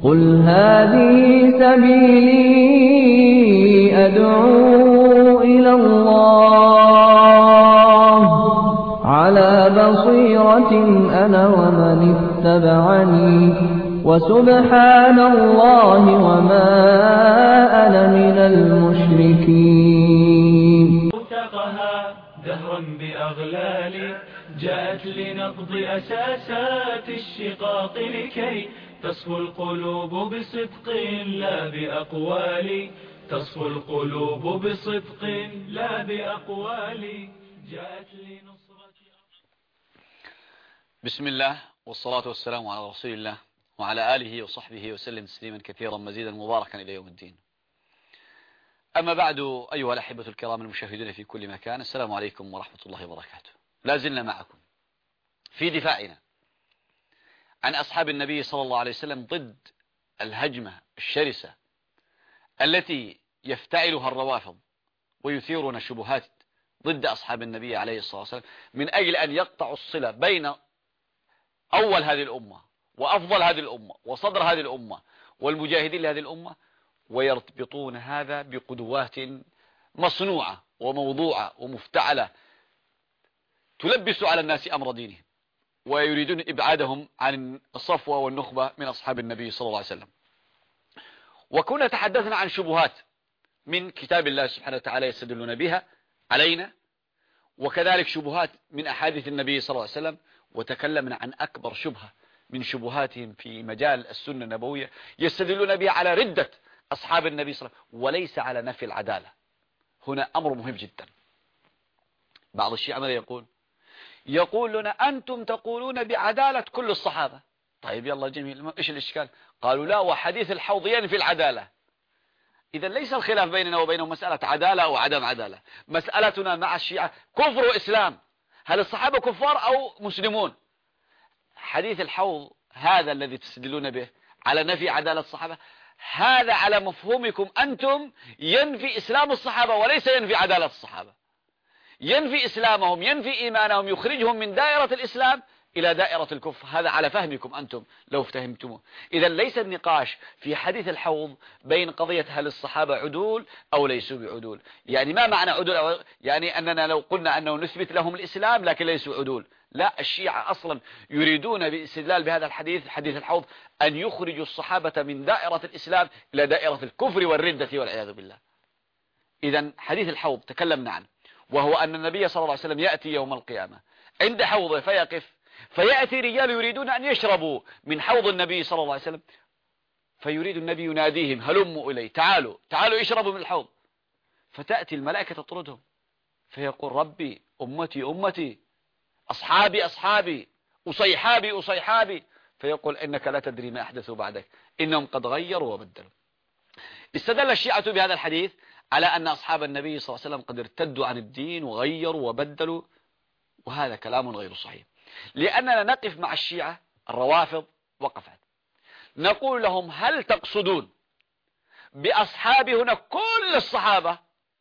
قل هذه سبيلي أدعو إلى الله على بصيرة أنا ومن اتبعني وسبحان الله وما أنا من المشركين. مرتقها دهرا بأغلال جاءت لنقض أساسات الشقاق لكي تصفو القلوب بصدق لا بأقوال، تصفو القلوب بصدق لا بأقوال، جاءت لنصرة. بسم الله والصلاة والسلام على رسول الله وعلى آله وصحبه وسلم تسليما كثيرا مزيدا مباركا إلى يوم الدين. أما بعد أيها الأحبة الكرام المشاهدون في كل مكان، السلام عليكم ورحمة الله وبركاته. لا زلنا معكم في دفاعنا عن أصحاب النبي صلى الله عليه وسلم ضد الهجمة الشرسة التي يفتعلها الروافض ويثيرون الشبهات ضد أصحاب النبي عليه الصلاة والسلام من أجل أن يقطعوا الصلة بين أول هذه الأمة وأفضل هذه الأمة وصدر هذه الأمة والمجاهدين لهذه الأمة، ويرتبطون هذا بقدوات مصنوعة وموضوعة ومفتعلة تلبس على الناس أمر دينهم، ويريدون إبعادهم عن الصفوة والنخبة من أصحاب النبي صلى الله عليه وسلم. وكنا تحدثنا عن شبهات من كتاب الله سبحانه وتعالى يستدلون بها علينا، وكذلك شبهات من أحاديث النبي صلى الله عليه وسلم، وتكلمنا عن أكبر شبهة من شبهاتهم في مجال السنة النبوية يستدلون بها على ردة أصحاب النبي صلى الله عليه وسلم وليس على نفي العدالة. هنا أمر مهم جدا. بعض الشيعة ماذا يقول لنا أنتم تقولون بعدالة كل الصحابة. طيب يلا جميل، إيش الإشكال؟ قالوا لا، وحديث الحوض ينفي العدالة. إذا ليس الخلاف بيننا وبينهم مسألة عدالة أو عدم عدالة، مسألتنا مع الشيعة كفر وإسلام، هل الصحابة كفار أو مسلمون؟ حديث الحوض هذا الذي تستدلون به على نفي عدالة الصحابة، هذا على مفهومكم أنتم ينفي إسلام الصحابة وليس ينفي عدالة الصحابة. ينفي إسلامهم، ينفي إيمانهم، يخرجهم من دائرة الإسلام إلى دائرة الكفر. هذا على فهمكم أنتم لو افتهمتموه. إذا ليس النقاش في حديث الحوض بين قضية هل الصحابة عدول أو ليسوا بعدول. يعني ما معنى عدول؟ يعني أننا لو قلنا أنه نثبت لهم الإسلام لكن ليسوا عدول. لا، الشيعة أصلا يريدون باستدلال بهذا الحديث، حديث الحوض، أن يخرجوا الصحابة من دائرة الإسلام إلى دائرة الكفر والردة والعياذ بالله. إذا حديث الحوض تكلمنا عنه، وهو أن النبي صلى الله عليه وسلم يأتي يوم القيامة عند حوضه فيقف، فيأتي رجال يريدون أن يشربوا من حوض النبي صلى الله عليه وسلم، فيريد النبي يناديهم هلموا إلي، تعالوا تعالوا اشربوا من الحوض. فتأتي الملائكة تطردهم، فيقول ربي أمتي أمتي، أصحابي أصحابي، أصيحابي أصيحابي، فيقول إنك لا تدري ما أحدثوا بعدك، إنهم قد غيروا وبدلوا. استدل الشيعة بهذا الحديث على أن أصحاب النبي صلى الله عليه وسلم قد ارتدوا عن الدين وغيروا وبدلوا، وهذا كلام غير صحيح. لأننا نقف مع الشيعة الروافض وقفت، نقول لهم هل تقصدون بأصحاب هنا كل الصحابة؟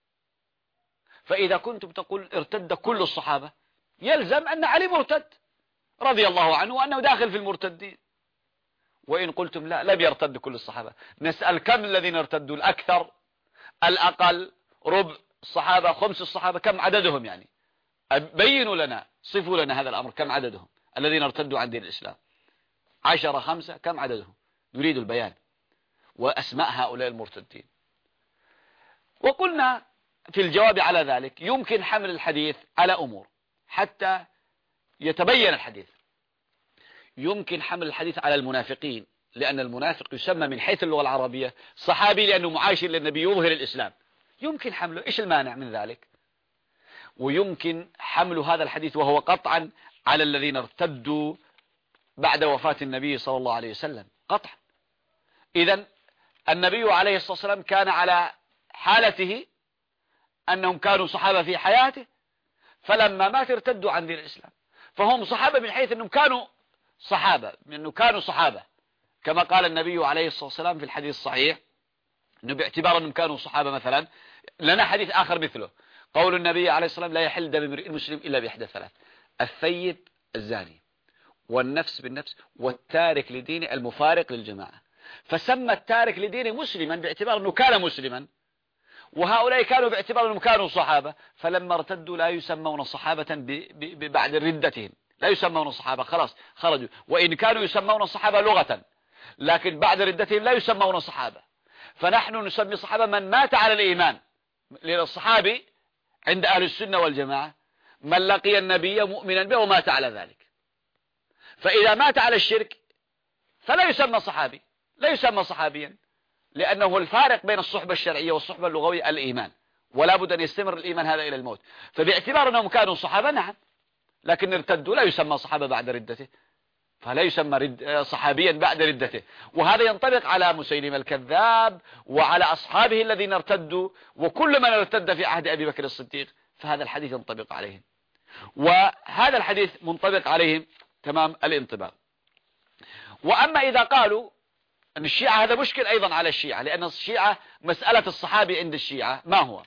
فإذا كنتم تقول ارتد كل الصحابة يلزم أن علي مرتد رضي الله عنه وأنه داخل في المرتدين. وإن قلتم لا، لم يرتد كل الصحابة، نسأل كم الذين ارتدوا؟ الأكثر، الأقل، ربع الصحابة، خمس الصحابة، كم عددهم؟ يعني بينوا لنا، صفوا لنا هذا الأمر، كم عددهم الذين ارتدوا عن دين الإسلام؟ 10، 5، كم عددهم؟ نريد البيان وأسماء هؤلاء المرتدين. وقلنا في الجواب على ذلك يمكن حمل الحديث على أمور حتى يتبين الحديث. يمكن حمل الحديث على المنافقين، لأن المنافق يسمى من حيث اللغة العربية صحابي لأنه معاشر للنبي يظهر الإسلام، يمكن حمله، إيش المانع من ذلك؟ ويمكن حمل هذا الحديث وهو قطعا على الذين ارتدوا بعد وفاة النبي صلى الله عليه وسلم قطعا. إذن النبي عليه الصلاة والسلام كان على حالته أنهم كانوا صحابة في حياته، فلما مات ارتدوا عن دين الإسلام، فهم صحابة من حيث أنهم كانوا صحابة، من أنه كانوا صحابة كما قال النبي عليه الصلاة والسلام في الحديث الصحيح، أنه باعتبار أنهم كانوا صحابة مثلا. لنا حديث آخر مثله، قول النبي عليه الصلاة والسلام لا يحل دم امرئ مسلم إلا بإحدى ثلاث: الثيب الزاني، والنفس بالنفس، والتارك لدينه المفارق للجماعة. فسمى التارك لدينه مسلما باعتبار أنه كان مسلما، وهؤلاء كانوا باعتبار أنهم كانوا صحابة، فلما ارتدوا لا يسمون صحابة بعد ردتهم، لا يسمون صحابة، خلاص خرجوا، وإن كانوا يسمون صحابة لغة، لكن بعد ردتهم لا يسمون صحابة. فنحن نسمي صحابة من مات على الإيمان، لأن الصحابي عند أهل السنة والجماعة من لقي النبي مؤمنا به ومات على ذلك. فإذا مات على الشرك فلا يسمى صحابي، لا يسمى صحابيا، لأنه الفارق بين الصحبة الشرعية والصحبة اللغوية الإيمان، ولا بد أن يستمر الإيمان هذا إلى الموت. فباعتبار أنهم كانوا صحابة نعم، لكن ارتدوا لا يسمى صحابة بعد ردته، فلا يسمى صحابيا بعد ردته. وهذا ينطبق على مسيلمة الكذاب وعلى أصحابه الذين ارتدوا، وكل من ارتد في عهد أبي بكر الصديق، فهذا الحديث ينطبق عليهم، وهذا الحديث منطبق عليهم تمام الانطباق. وأما إذا قالوا أن الشيعة، هذا مشكل أيضا على الشيعة، لأن الشيعة مسألة الصحابي عند الشيعة ما هو؟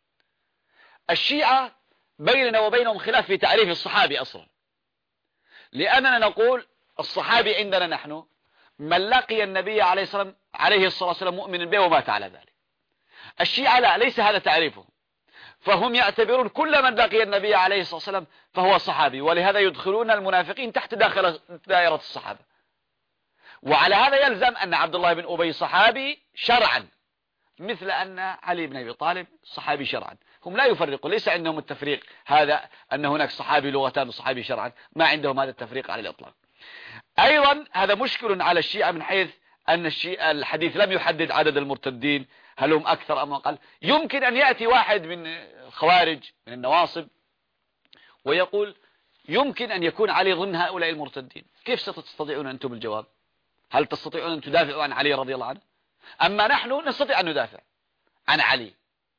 الشيعة بيننا وبينهم خلاف في تعريف الصحابي أصلا، لأننا نقول الصحابي عندنا نحن من لقي النبي عليه الصلاة والسلام مؤمنا به ومات على ذلك. الشيعة لا، ليس هذا تعريفهم، فهم يعتبرون كل من لقي النبي عليه الصلاة والسلام فهو صحابي، ولهذا يدخلون المنافقين تحت دائرة الصحابة. وعلى هذا يلزم أن عبد الله بن أبي صحابي شرعا، مثل أن علي بن أبي طالب صحابي شرعا. هم لا يفرقون، ليس عندهم التفريق هذا أن هناك صحابي لغتان وصحابي شرعا، ما عندهم هذا التفريق على الإطلاق. أيضا هذا مشكل على الشيعة من حيث أن الحديث لم يحدد عدد المرتدين، هل هم أكثر أم أقل. يمكن أن يأتي واحد من الخوارج من النواصب ويقول يمكن أن يكون علي ضمن هؤلاء المرتدين. كيف ستستطيعون أنتم الجواب؟ هل تستطيعون أن تدافعوا عن علي رضي الله عنه؟ أما نحن نستطيع أن ندافع عن علي.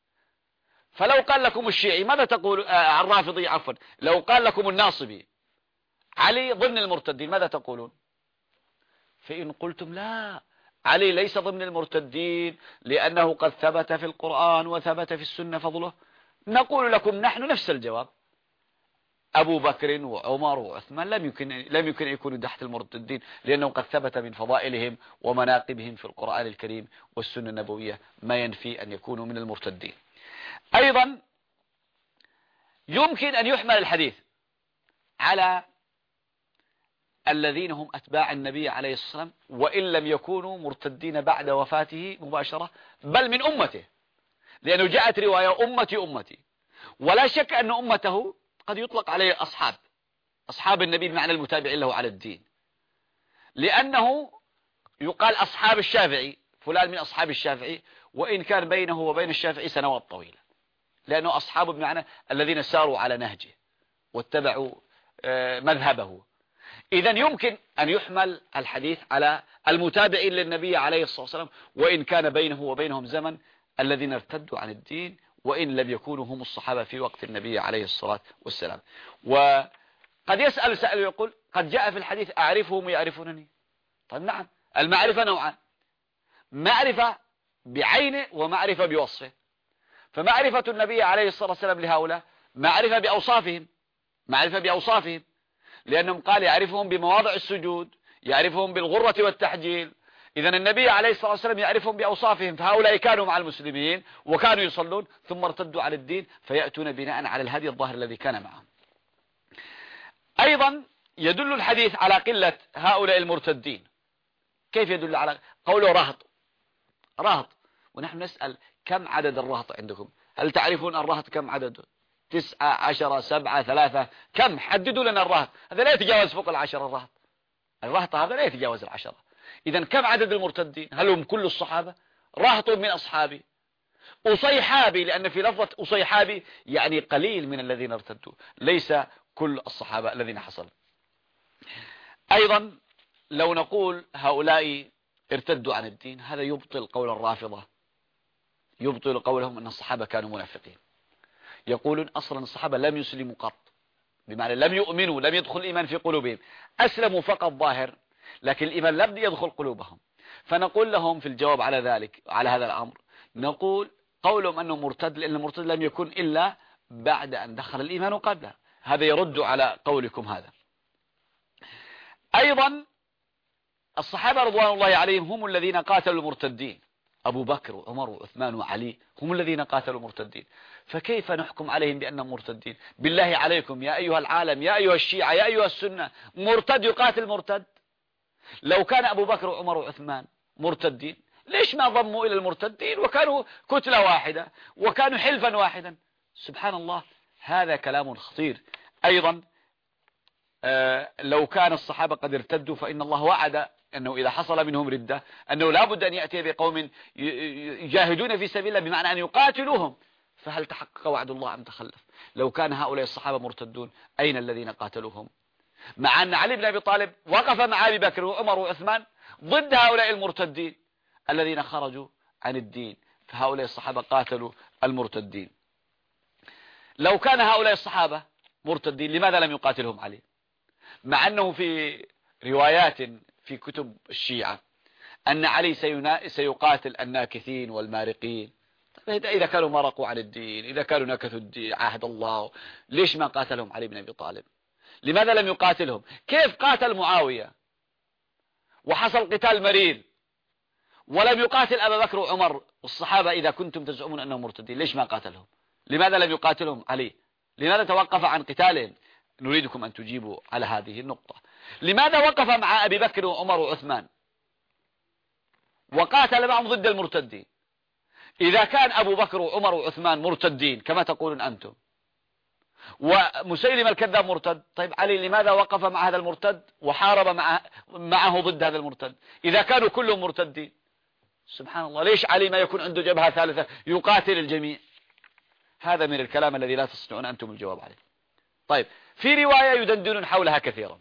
فلو قال لكم الشيعي ماذا تقول؟ الرافضي عفوا، لو قال لكم الناصبي علي ضمن المرتدين ماذا تقولون؟ فإن قلتم لا، علي ليس ضمن المرتدين لأنه قد ثبت في القرآن وثبت في السنة فضله، نقول لكم نحن نفس الجواب. أبو بكر وعمر وعثمان لم يمكن أن يكونوا تحت المرتدين، لأنه قد ثبت من فضائلهم ومناقبهم في القرآن الكريم والسنة النبوية ما ينفي أن يكونوا من المرتدين. أيضا يمكن أن يحمل الحديث على الذين هم أتباع النبي عليه الصلاة والسلام وإن لم يكونوا مرتدين بعد وفاته مباشرة، بل من أمته، لأنه جاءت رواية أمتي، ولا شك أن أمته قد يطلق عليه أصحاب النبي بمعنى المتابعين له على الدين، لأنه يقال أصحاب الشافعي، فلان من أصحاب الشافعي، وإن كان بينه وبين الشافعي سنوات طويلة، لأنه أصحابه بمعنى الذين ساروا على نهجه واتبعوا مذهبه. إذن يمكن أن يحمل الحديث على المتابعين للنبي عليه الصلاة والسلام وإن كان بينه وبينهم زمن، الذين ارتدوا عن الدين وإن لم يكونوا هم الصحابة في وقت النبي عليه الصلاة والسلام. وقد يسأل سائل ويقول قد جاء في الحديث أعرفهم ويعرفونني. طيب نعم، المعرفة نوعان، معرفة بعينه ومعرفة بوصفه. فمعرفة النبي عليه الصلاة والسلام لهؤلاء معرفة بأوصافهم، لأنهم قال يعرفهم بمواضع السجود، يعرفهم بالغرة والتحجيل. إذن النبي عليه الصلاة والسلام يعرفهم بأوصافهم، فهؤلاء كانوا مع المسلمين وكانوا يصلون ثم ارتدوا على الدين، فيأتون بناء على الهدي الظاهر الذي كان معهم. أيضا يدل الحديث على قلة هؤلاء المرتدين. كيف يدل على قوله رهط؟ ونحن نسأل كم عدد الرهط عندكم؟ هل تعرفون الرهط كم عدده؟ 9 10 7 3 كم؟ حددوا لنا الرهط. هذا لا يتجاوز فوق 10 الرهط هذا لا يتجاوز 10. إذن كم عدد المرتدين؟ هل هم كل الصحابة؟ رهط من أصحابي، أصيحابي، لأن في لفظة أصيحابي يعني قليل من الذين ارتدوا، ليس كل الصحابة الذين حصلوا. أيضا لو نقول هؤلاء ارتدوا عن الدين، هذا يبطل قول الرافضة، يبطل قولهم أن الصحابة كانوا منافقين. يقولون أصلا الصحابة لم يسلموا قط، بمعنى لم يؤمنوا، لم يدخل الإيمان في قلوبهم، أسلموا فقط ظاهر، لكن الإيمان لم يدخل قلوبهم. فنقول لهم في الجواب على ذلك، على هذا الأمر، نقول قولهم أنه مرتد لأن المرتد لم يكن إلا بعد أن دخل الإيمان قبله، هذا يرد على قولكم هذا. أيضا الصحابة رضوان الله عليهم هم الذين قاتلوا المرتدين، أبو بكر وعمر وعثمان وعلي هم الذين قاتلوا المرتدين، فكيف نحكم عليهم بأنهم مرتدين؟ بالله عليكم يا أيها العالم، يا أيها الشيعة، يا أيها السنة، مرتد يقاتل مرتد؟ لو كان أبو بكر وعمر وعثمان مرتدين ليش ما ضموا إلى المرتدين وكانوا كتلة واحدة وكانوا حلفا واحدا؟ سبحان الله، هذا كلام خطير. أيضا لو كان الصحابة قد ارتدوا فإن الله وعد أنه إذا حصل منهم ردة أنه لا بد أن يأتي بقوم يجاهدون في سبيل الله، بمعنى أن يقاتلوهم، فهل تحقق وعد الله أم تخلف؟ لو كان هؤلاء الصحابة مرتدون أين الذين قاتلوهم؟ مع أن علي بن أبي طالب وقف مع أبي بكر وعمر وعثمان ضد هؤلاء المرتدين الذين خرجوا عن الدين، فهؤلاء الصحابة قاتلوا المرتدين. لو كان هؤلاء الصحابة مرتدين لماذا لم يقاتلهم علي؟ مع أنه في روايات في كتب الشيعة أن علي سيقاتل الناكثين والمارقين. إذا كانوا مرقوا عن الدين، إذا كانوا نكثوا الدين عهد الله، ليش ما قاتلهم علي بن أبي طالب؟ لماذا لم يقاتلهم؟ كيف قاتل معاوية وحصل قتال مرير ولم يقاتل أبا بكر وعمر والصحابة إذا كنتم تزعمون أنهم مرتدين؟ ليش ما قاتلهم؟ لماذا لم يقاتلهم علي؟ لماذا توقف عن قتالهم؟ نريدكم أن تجيبوا على هذه النقطة. لماذا وقف مع أبي بكر وعمر وعثمان وقاتل معهم ضد المرتدين؟ إذا كان أبو بكر وعمر وعثمان مرتدين كما تقولون أنتم ومسيلمة الكذاب مرتد، طيب علي لماذا وقف مع هذا المرتد وحارب معه ضد هذا المرتد إذا كانوا كلهم مرتدين؟ سبحان الله، ليش علي ما يكون عنده جبهة ثالثة يقاتل الجميع؟ هذا من الكلام الذي لا تستطيعون أنتم الجواب عليه. طيب، في رواية يدندنون حولها كثيرا،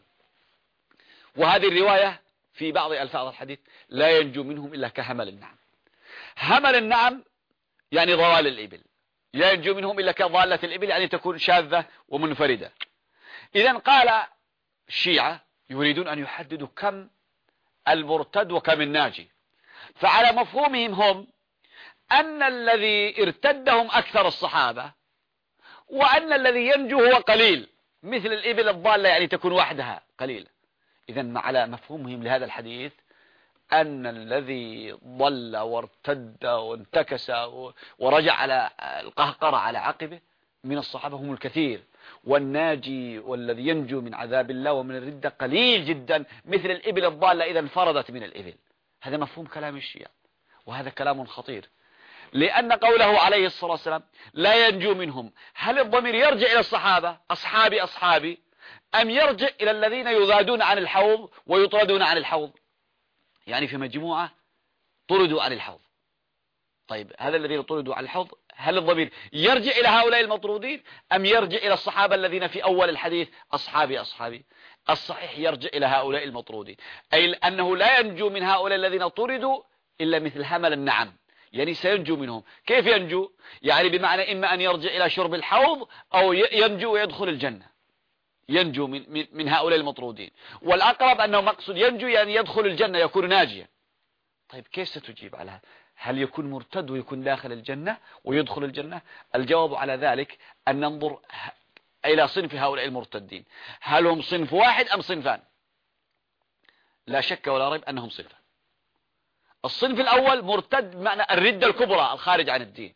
وهذه الرواية في بعض ألفاظ الحديث لا ينجو منهم إلا كهمل النعم. همل النعم يعني ضوال الإبل، لا ينجو منهم إلا كضالة الإبل يعني تكون شاذة ومنفردة. إذن قال الشيعة يريدون أن يحددوا كم المرتد وكم الناجي، فعلى مفهومهم هم أن الذي ارتدهم أكثر الصحابة وأن الذي ينجو هو قليل، مثل الإبل الضالة يعني تكون وحدها قليلة. إذن على مفهومهم لهذا الحديث أن الذي ضل وارتد وانتكس ورجع على القهقرة على عقبه من الصحابة هم الكثير، والناجي والذي ينجو من عذاب الله ومن الردة قليل جدا، مثل الإبل الضالة إذا انفردت من الإبل. هذا مفهوم كلام الشيعة، وهذا كلام خطير، لأن قوله عليه الصلاة والسلام لا ينجو منهم، هل الضمير يرجع إلى الصحابة أصحابي أصحابي، أم يرجع إلى الذين يغادون عن الحوض ويطردون عن الحوض؟ يعني في مجموعة طردوا عن الحوض. طيب هذا الذين طردوا عن الحوض هل الضمير يرجع إلى هؤلاء المطرودين أم يرجع إلى الصحابة الذين في أول الحديث أصحابي أصحابي؟ الصحيح يرجع إلى هؤلاء المطرودين، أي أنه لا ينجو من هؤلاء الذين طردوا إلا مثل همل النعم، يعني سينجو منهم. كيف ينجو؟ يعني بمعنى إما أن يرجع إلى شرب الحوض أو ينجو ويدخل الجنة، ينجو من هؤلاء المطرودين، والأقرب أنه مقصود ينجو يعني يدخل الجنة يكون ناجيا. طيب كيف ستجيب على هذا؟ هل يكون مرتد ويكون داخل الجنة ويدخل الجنة؟ الجواب على ذلك أن ننظر إلى صنف هؤلاء المرتدين، هل هم صنف واحد أم صنفان؟ لا شك ولا ريب أنهم صنفان. الصنف الأول مرتد بمعنى الردة الكبرى الخارج عن الدين،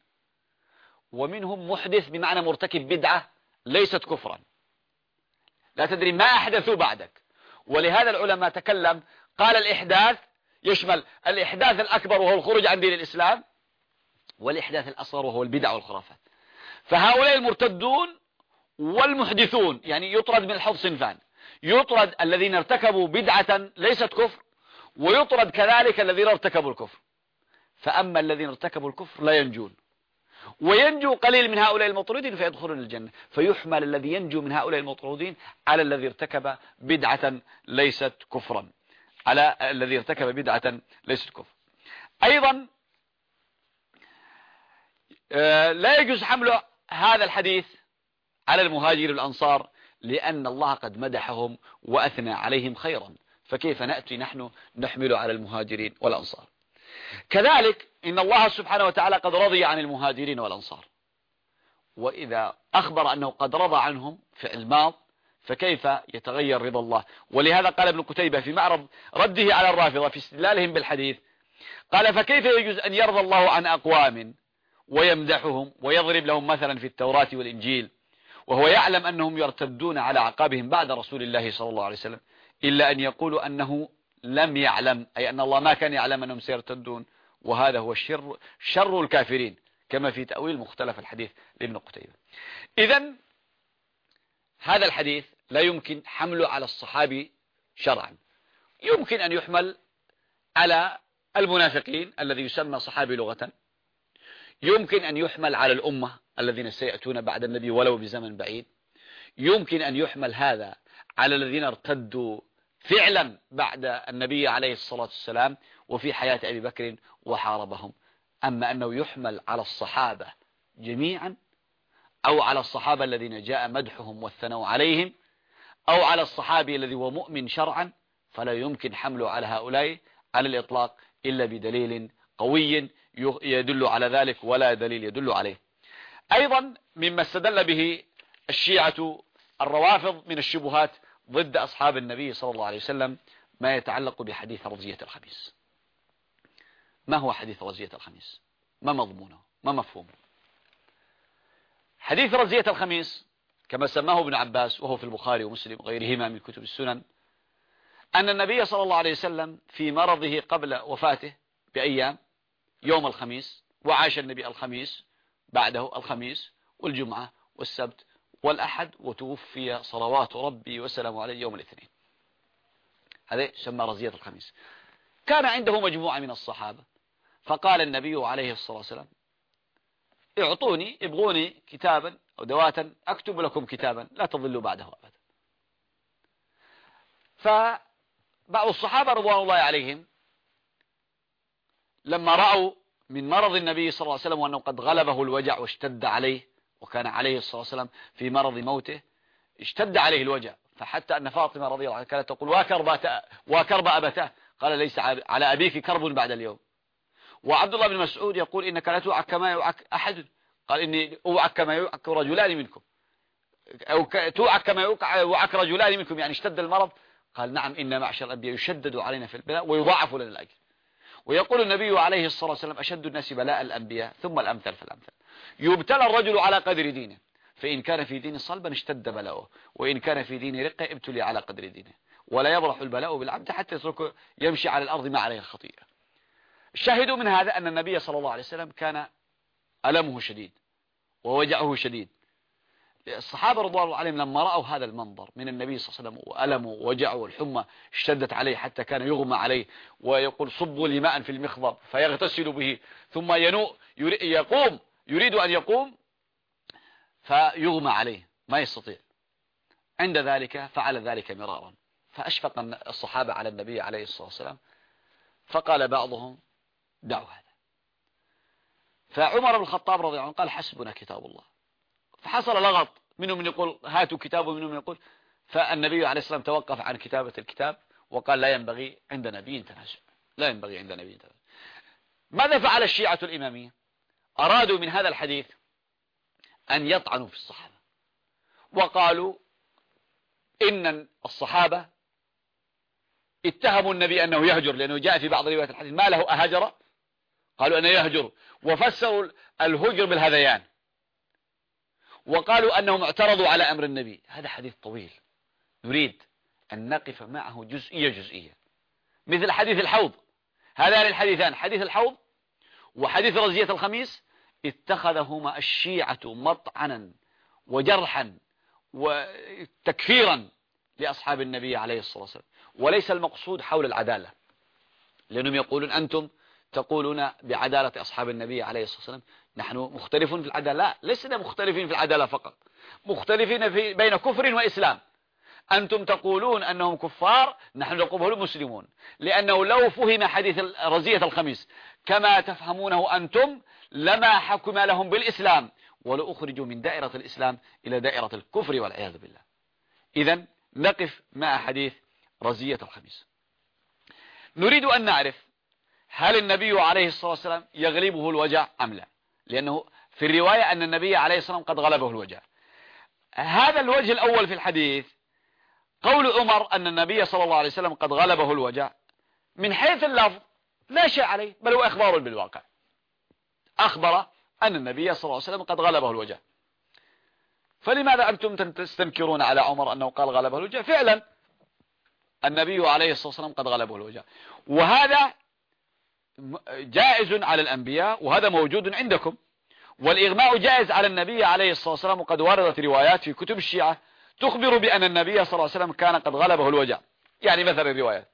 ومنهم محدث بمعنى مرتكب بدعة ليست كفرا، لا تدري ما أحدثوا بعدك. ولهذا العلماء تكلم قال الإحداث يشمل الإحداث الأكبر وهو الخروج عن دين الإسلام، والإحداث الأصغر وهو البدع والخرافات. فهؤلاء المرتدون والمحدثون يعني يطرد من الحوض صنفان، يطرد الذين ارتكبوا بدعة ليست كفر، ويطرد كذلك الذين ارتكبوا الكفر. فأما الذين ارتكبوا الكفر لا ينجون، وينجو قليل من هؤلاء المطرودين فيدخلون الجنة، فيحمل الذي ينجو من هؤلاء المطرودين على الذي ارتكب بدعة ليست كفرا، على الذي ارتكب بدعة ليست كفر. أيضا لا يجوز حمل هذا الحديث على المهاجر والأنصار، لأن الله قد مدحهم وأثنى عليهم خيرا، فكيف نأتي نحن نحمل على المهاجرين والأنصار؟ كذلك إن الله سبحانه وتعالى قد رضي عن المهاجرين والأنصار، وإذا أخبر أنه قد رضى عنهم فعل ماض، فكيف يتغير رضا الله؟ ولهذا قال ابن قتيبة في معرض رده على الرافضة في استدلالهم بالحديث، قال فكيف يجوز أن يرضى الله عن أقوام ويمدحهم ويضرب لهم مثلا في التوراة والإنجيل وهو يعلم أنهم يرتدون على أعقابهم بعد رسول الله صلى الله عليه وسلم، إلا أن يقولوا أنه لم يعلم، أي أن الله ما كان يعلم أنهم سيرتدون، وهذا هو شر الكافرين، كما في تأويل مختلف الحديث لابن قتيبة. إذن هذا الحديث لا يمكن حمله على الصحابي شرعا، يمكن أن يحمل على المنافقين الذي يسمى صحابي لغة، يمكن أن يحمل على الأمة الذين سيأتون بعد النبي ولو بزمن بعيد، يمكن أن يحمل هذا على الذين ارتدوا فعلا بعد النبي عليه الصلاة والسلام وفي حياة أبي بكر وحاربهم. أما أنه يحمل على الصحابة جميعا أو على الصحابة الذين جاء مدحهم والثناء عليهم أو على الصحابي الذي هو مؤمن شرعا، فلا يمكن حمله على هؤلاء على الإطلاق إلا بدليل قوي يدل على ذلك ولا دليل يدل عليه. أيضا مما استدل به الشيعة الروافض من الشبهات ضد أصحاب النبي صلى الله عليه وسلم ما يتعلق بحديث رزية الخميس. ما هو حديث رزية الخميس؟ ما مضمونه؟ ما مفهومه؟ حديث رزية الخميس كما سماه ابن عباس وهو في البخاري ومسلم وغيرهما من كتب السنن، أن النبي صلى الله عليه وسلم في مرضه قبل وفاته بأيام يوم الخميس، وعاش النبي الخميس بعده الخميس والجمعة والسبت والأحد، وتوفي صلوات ربي وسلامه عليه يوم الاثنين. هذا سمى رزية الخميس. كان عنده مجموعة من الصحابة، فقال النبي عليه الصلاة والسلام ابغوني كتابا أو دواتا أكتب لكم كتابا لا تضلوا بعده أبدا. فبعض الصحابة رضوان الله عليهم لما رأوا من مرض النبي صلى الله عليه وسلم وأنه قد غلبه الوجع واشتد عليه، وكان عليه الصلاة والسلام في مرض موته اشتد عليه الوجع، فحتى أن فاطمة رضي الله عنها كانت تقول وكرب أبتاه، قال ليس على أبيك كرب بعد اليوم. وعبد الله بن مسعود يقول إنك لا توعك كما يوعك أحد، قال إني أوعك كما يوعك رجلان منكم، أو توعك كما يوعك رجلان منكم، يعني اشتد المرض. قال نعم إن معشر الأنبياء يشدد علينا في البلاء ويضاعف لنا الأجر. ويقول النبي عليه الصلاة والسلام أشد الناس بلاء الأنبياء ثم الأمثل فالأمثل. يبتلى الرجل على قدر دينه، فإن كان في دين صلبا اشتد بلاؤه، وإن كان في دين رقة ابتلي على قدر دينه، ولا يبرح البلاء بالعبد حتى يتركه يمشي على الأرض ما عليه الخطيئة. الشاهد من هذا أن النبي صلى الله عليه وسلم كان ألمه شديد ووجعه شديد. الصحابة رضوان الله عليهم لما رأوا هذا المنظر من النبي صلى الله عليه وسلم وألمه ووجعه والحمى اشتدت عليه حتى كان يغمى عليه، ويقول صبوا لي ماء في المخضب فيغتسل به، ثم يقوم يريد أن يقوم فيغمى عليه ما يستطيع. عند ذلك فعل ذلك مرارا، فأشفق الصحابة على النبي عليه الصلاة والسلام، فقال بعضهم دعوا هذا. فعمر بن الخطاب رضي الله عنه قال حسبنا كتاب الله. فحصل لغط، منهم من يقول هاتوا كتابه ومنهم من يقول، فالنبي عليه الصلاة والسلام توقف عن كتابة الكتاب وقال لا ينبغي عند نبي تنازع، لا ينبغي عند نبي تنازع. ماذا فعل الشيعة الإمامية؟ أرادوا من هذا الحديث أن يطعنوا في الصحابة، وقالوا إن الصحابة اتهموا النبي أنه يهجر، لأنه جاء في بعض روايات الحديث ما له أهجر، قالوا أنه يهجر، وفسروا الهجر بالهذيان، وقالوا أنهم اعترضوا على أمر النبي. هذا حديث طويل نريد أن نقف معه جزئية مثل حديث الحوض. هذان الحديثان، حديث الحوض وحديث رزية الخميس، اتخذهما الشيعة مطعنا وجرحا وتكفيرا لأصحاب النبي عليه الصلاة والسلام، وليس المقصود حول العدالة، لأنهم يقولون أنتم تقولون بعدالة أصحاب النبي عليه الصلاة والسلام، نحن مختلفون في العدالة. لا، لسنا مختلفين في العدالة فقط، مختلفين بين كفر وإسلام. أنتم تقولون أنهم كفار، نحن نقول مسلمون، لأنه لو فهم حديث رزية الخميس كما تفهمونه أنتم لما حكم لهم بالإسلام، ولأخرجوا من دائرة الإسلام إلى دائرة الكفر والعياذ بالله. إذن نقف مع حديث رزية الخميس. نريد أن نعرف هل النبي عليه الصلاة والسلام يغلبه الوجع أم لا، لأنه في الرواية أن النبي عليه الصلاة والسلام قد غلبه الوجع. هذا الوجه الأول في الحديث قول عمر أن النبي صلى الله عليه وسلم قد غلبه الوجع من حيث اللفظ لا شيء عليه، بل هو إخبار بالواقع، أخبر أن النبي صلى الله عليه وسلم قد غلبه الوجع. فلماذا أنتم تستنكرون على عمر أنه قال غلبه الوجع؟ فعلا النبي عليه الصلاة والسلام قد غلبه الوجع، وهذا جائز على الأنبياء، وهذا موجود عندكم. والإغماء جائز على النبي عليه الصلاة والسلام، وقد وردت روايات في كتب الشيعة تخبر بأن النبي صلى الله عليه وسلم كان قد غلبه الوجع. يعني مثلا الروايات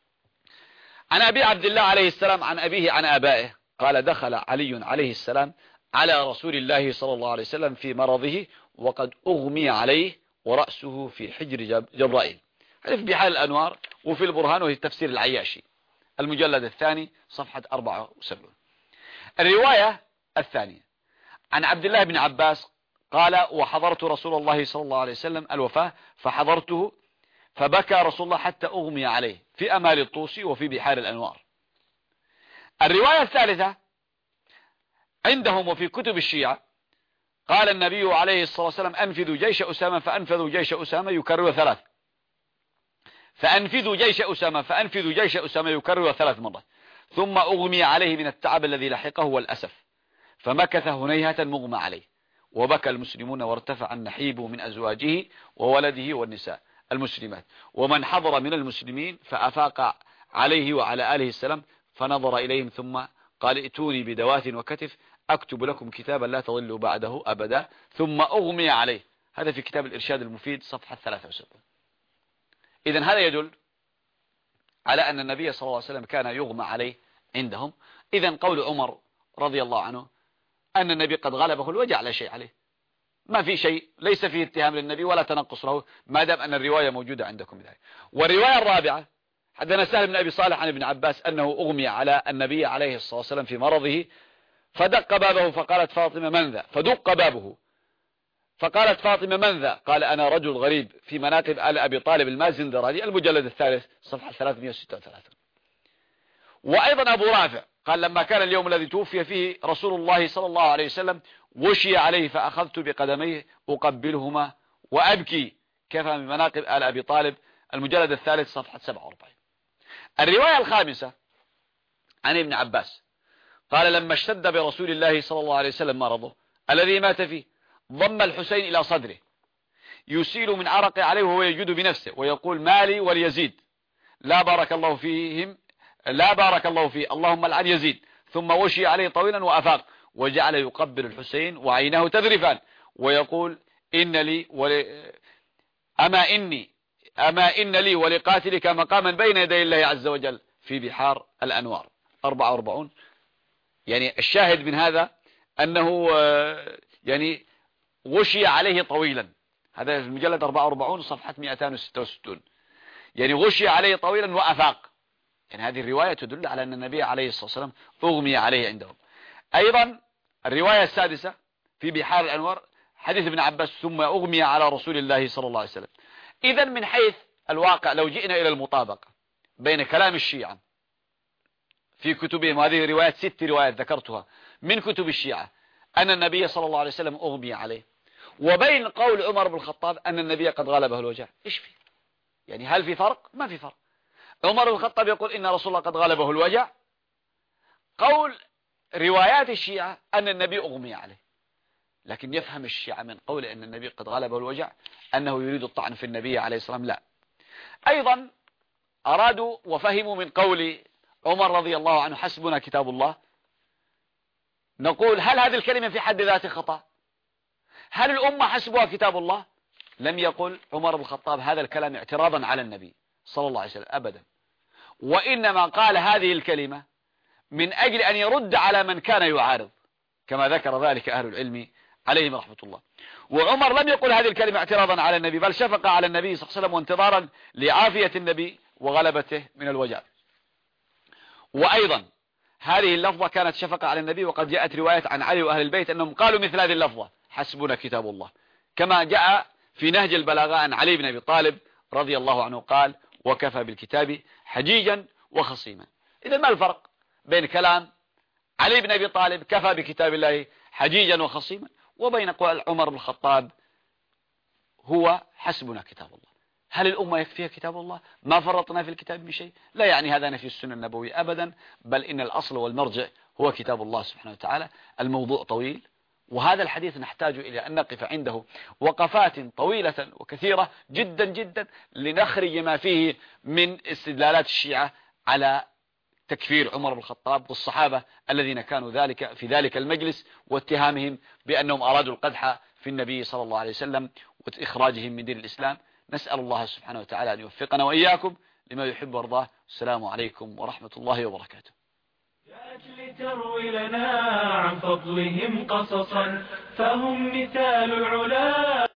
عن أبي عبد الله عليه السلام عن أبيه عن آبائه قال: دخل علي عليه السلام على رسول الله صلى الله عليه وسلم في مرضه وقد أغمي عليه ورأسه في حجر جبرائيل. هذا في بحار الأنوار وفي البرهان وفي تفسير العياشي المجلد الثاني صفحة 74. الرواية الثانية عن عبد الله بن عباس قال: وحضرت رسول الله صلى الله عليه وسلم الوفاة فحضرته فبكى رسول الله حتى أغمي عليه في أمال الطوسي وفي بحار الأنوار. الرواية الثالثة عندهم وفي كتب الشيعة قال النبي عليه الصلاة والسلام: أنفذوا جيش أسامة، فأنفذوا جيش أسامة، يكرر 3. فأنفذوا جيش أسامة، فأنفذوا جيش أسامة، يكرر 3 مرات. ثم أغمي عليه من التعب الذي لحقه والأسف، فمكث هنيهة مغمى عليه، وبكى المسلمون وارتفع النحيب من أزواجه وولده والنساء المسلمات ومن حضر من المسلمين، فأفاق عليه وعلى آله السلام فنظر إليهم ثم قال: ائتوني بدوات وكتف أكتب لكم كتابا لا تضلوا بعده أبدا، ثم أغمي عليه. هذا في كتاب الإرشاد المفيد صفحة 63. إذن هذا يدل على أن النبي صلى الله عليه وسلم كان يغمى عليه عندهم. إذن قول عمر رضي الله عنه أن النبي قد غلبه الوجع لا شيء عليه، ما في شيء، ليس فيه اتهام للنبي ولا تنقص له، ما دام أن الرواية موجودة عندكم ذلك. والرواية الرابعة حدثنا سهل بن أبي صالح عن ابن عباس أنه أغمي على النبي عليه الصلاة والسلام في مرضه فدق بابه فقالت فاطمة: من ذا؟ فدق بابه فقالت فاطمة: من ذا؟ قال: أنا رجل غريب في مناقب آل أبي طالب المازندراني المجلد الثالث صفحة 336. وأيضا أبو رافع قال: لما كان اليوم الذي توفي فيه رسول الله صلى الله عليه وسلم وشي عليه فأخذت بقدميه أقبلهما وأبكي، كفى من مناقب آل أبي طالب المجلد الثالث صفحة 47. الرواية الخامسة عن ابن عباس قال: لما اشتد برسول الله صلى الله عليه وسلم مرضه الذي مات فيه ضم الحسين إلى صدره يسيل من عرق عليه وهو يجود بنفسه ويقول: مالي وليزيد، لا بارك الله فيهم، لا بارك الله فيه، اللهم العن يزيد. ثم وشي عليه طويلا وأفاق وجعل يقبل الحسين وعيناه تذرفان ويقول: إن لي أما إن لي ولقاتلك مقاما بين يدي الله عز وجل في بحار الأنوار 44. يعني الشاهد من هذا أنه يعني غشي عليه طويلا، هذا في المجلد 44 صفحة 266. يعني غشي عليه طويلا وأفاق. يعني هذه الرواية تدل على أن النبي عليه الصلاة والسلام أغمي عليه عندهم. أيضا الرواية السادسة في بحار الأنوار حديث ابن عباس: ثم أغمي على رسول الله صلى الله عليه وسلم. إذا من حيث الواقع لو جئنا إلى المطابقة بين كلام الشيعة في كتبهم، هذه روايات 6 روايات ذكرتها من كتب الشيعة أن النبي صلى الله عليه وسلم أغمي عليه، وبين قول عمر بن الخطاب أن النبي قد غلبه الوجع، إيش في؟ يعني هل في فرق؟ ما في فرق. عمر بن الخطاب يقول إن رسول الله قد غلبه الوجع، قول روايات الشيعة أن النبي أغمي عليه. لكن يفهم الشيعة من قول أن النبي قد غلبه الوجع أنه يريد الطعن في النبي عليه الصلاة والسلام، لا. أيضا أرادوا وفهموا من قول عمر رضي الله عنه: حسبنا كتاب الله. نقول: هل هذه الكلمة في حد ذاتها خطأ؟ هل الأمة حسبها كتاب الله؟ لم يقل عمر بن الخطاب هذا الكلام اعتراضا على النبي صلى الله عليه وسلم أبدا، وإنما قال هذه الكلمة من أجل أن يرد على من كان يعارض، كما ذكر ذلك أهل العلم عليهم رحمة الله. وعمر لم يقل هذه الكلمة اعتراضا على النبي، بل شفق على النبي صلى الله عليه وسلم وانتظارا لعافية النبي وغلبته من الوجع. وأيضا هذه اللفظة كانت شفقة على النبي، وقد جاءت رواية عن علي وأهل البيت أنهم قالوا مثل هذه اللفظة: حسبنا كتاب الله، كما جاء في نهج البلاغة عن علي بن أبي طالب رضي الله عنه قال: وكفى بالكتاب حجيجا وخصيما. إذا ما الفرق بين كلام علي بن أبي طالب كفى بكتاب الله حجيجا وخصيما وبين قول عمر بن الخطاب هو حسبنا كتاب الله؟ هل الأمة يكفيها كتاب الله؟ ما فرطنا في الكتاب من شيء؟ لا يعني هذا نفي السنة النبوية أبدا، بل إن الأصل والمرجع هو كتاب الله سبحانه وتعالى. الموضوع طويل، وهذا الحديث نحتاج إلى أن نقف عنده وقفات طويلة وكثيرة جدا جدا لنخرج ما فيه من استدلالات الشيعة على تكفير عمر بن الخطاب والصحابة الذين كانوا في ذلك المجلس، واتهامهم بأنهم أرادوا القدح في النبي صلى الله عليه وسلم وإخراجهم من دين الإسلام. نسأل الله سبحانه وتعالى أن يوفقنا وإياكم لما يحب ويرضاه. السلام عليكم ورحمة الله وبركاته. لتروي لنا عن فضلهم قصصا، فهم مثال العلا